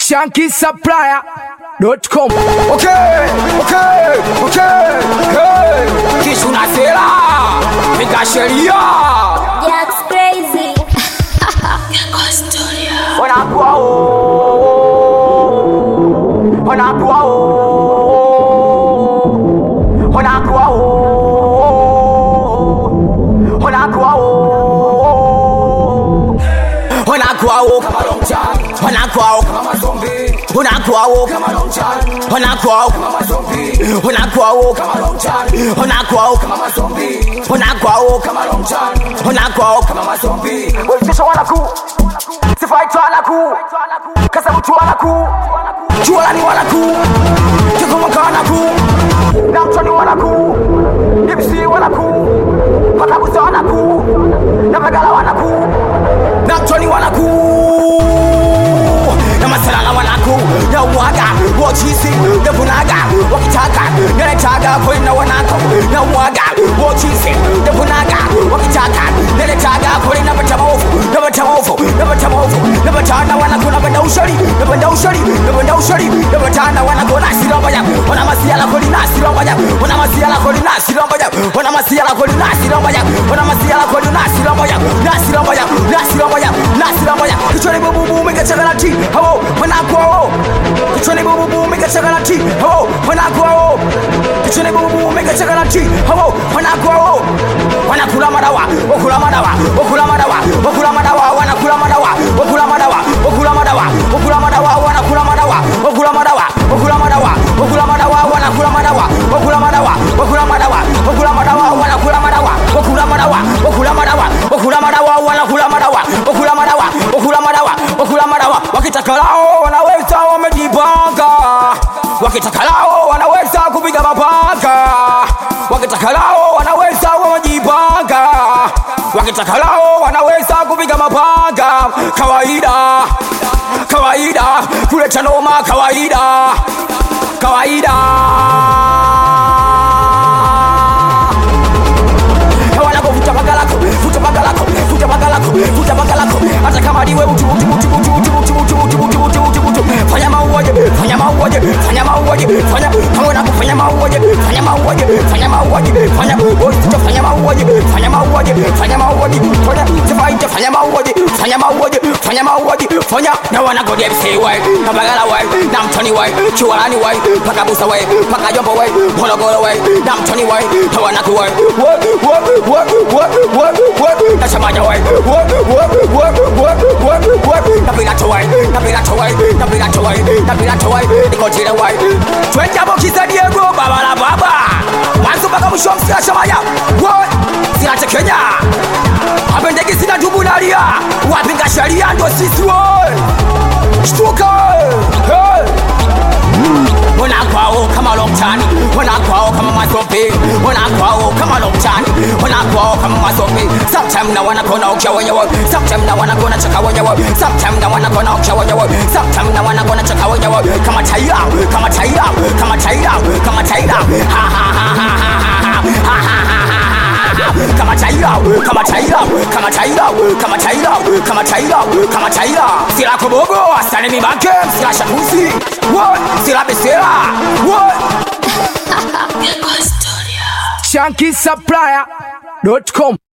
ShankySupplier.com. Okay. Hey. Kishuna Sela. Piga sheria. Jack's crazy. Sifaitwa wanaku kasa mtu wanaku chua ni wanaku kikumuka wanaku na mtoni wanaku dipsi wanaku pakabusa wanaku na bagala wanaku na mtoni wanaku na masalala wanaku na mwaga wochisi na bunaga wakitaka neletaga kwenda wanako na mwaga wochisi na bunaga wakitaka neletaga kwenda batamaofu Nabatana wanakuna benda ushari Nabatana wanakuna sirambaya Wana masiala kodi nasi rambaya Wana masiala kodi nasi rambaya Wana masiala kodi nasi rambaya Wana masiala kodi nasi rambaya Nasi rambaya Kichwani bubu mega chagalati Hawo wanakuwa Kichwani bubu mega chagalati Hawo wanakuwa Kichwani bubu mega chagalati Hawo wanakuwa Wanakula madawa Wakula madawa wanakula madawa wanakula madawa wanakula madawa wakitakalao wanaweza wamejipanga wakitakalao wanaweza kupiga mapanga wakitakalao wanaweza wamejipanga wakitakalao wanaweza kupiga mapanga kawaida kuleta noma kawaida wanapovuta bagalako hata kama niwe utu fanya mauaje na wanagode msewe na bagala we na mtoni we chualani we paka busa we paka jombo we mologoro we na mtoni we na wanakuwe na chamaja we na pilato we nikotile we twenda bokiza Diego babala baba mwanzo mpaka mwisho msila chamaya we zilate Kenya abendegi zina dubunalia wapinga sheria ndo sisi we shtuka wanakwao kama longtani wanakwao kama mazombi wanakwao kama longtani wanakwao kama mazombi sometimes na wanakona ukia wenyewe sometimes na wanakona chaka wenyewe sometimes na wanakona ukia wenyewe sometimes na wanakona chaka wenyewe kama taira kama taira kama taira sila kobogo asane mibake sila shakusi sila besera ShankySupplier.com.